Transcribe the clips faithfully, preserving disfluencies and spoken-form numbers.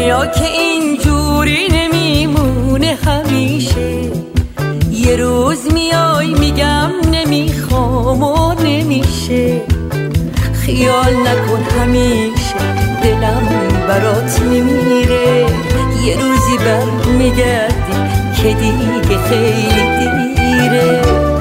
دنیا که اینجوری نمیمونه همیشه، یه روز میای میگم نمیخوام و نمیشه. خیال نکن همیشه دلم برات میمیره، یه روزی بر میگردی که دیگه خیلی دیره.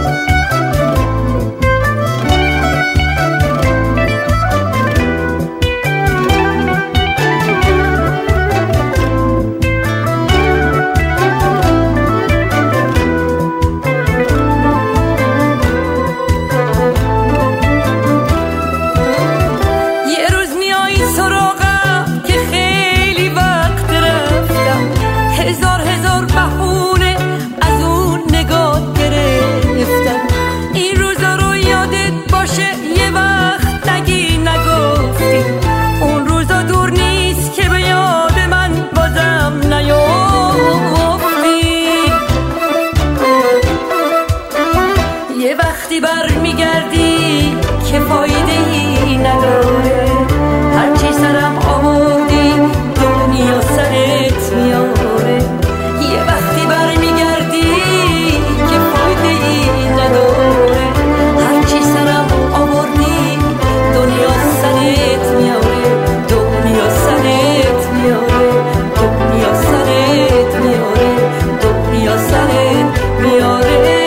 هزار هزار بهونه از اون نگاه گرفتم، این روزا رو یادت باشه یه وقت نگی نگفتی، اون روزا دور نیست که به یاد من بازم نیافتی. یه وقتی بر میگردی که فایده ای نداره، هرچی سرم آوردی دنیا سرت میاره. یه وقتی بر میگردی که فایده ای نداره، هرچی سرم آوردی دنیا سرت میاره، دنیا سرت میاره، دنیا سرت میاره، دنیا سرت میاره.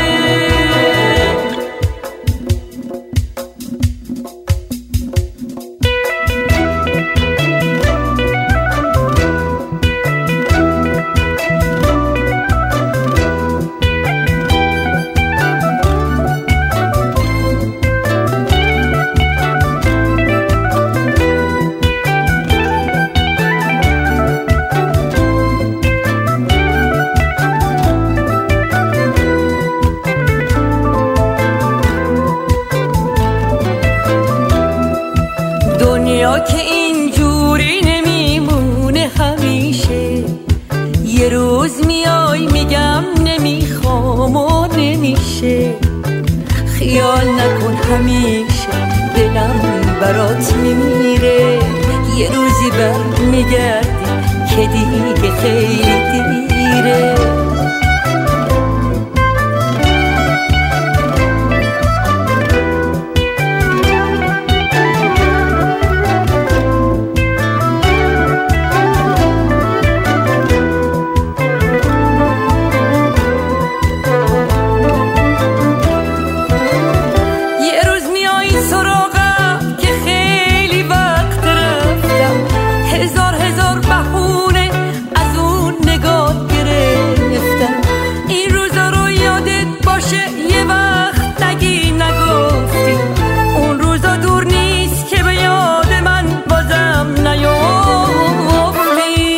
دنیا که اینجوری نمیمونه همیشه، یه روز میای میگم نمیخوام و نمیشه. خیال نکن همیشه دلم برات میمیره، یه روزی بر میگردی که دیگه خیلی دیره. هزار هزار بهونه از اون نگاه گرفتم، این روزا رو یادت باشه یه وقت نگی نگفتی، اون روزا دور نیست که به یاد من بازم نیافتی.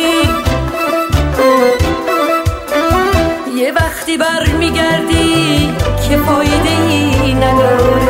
یه وقتی بر میگردی که فایده ای نداره،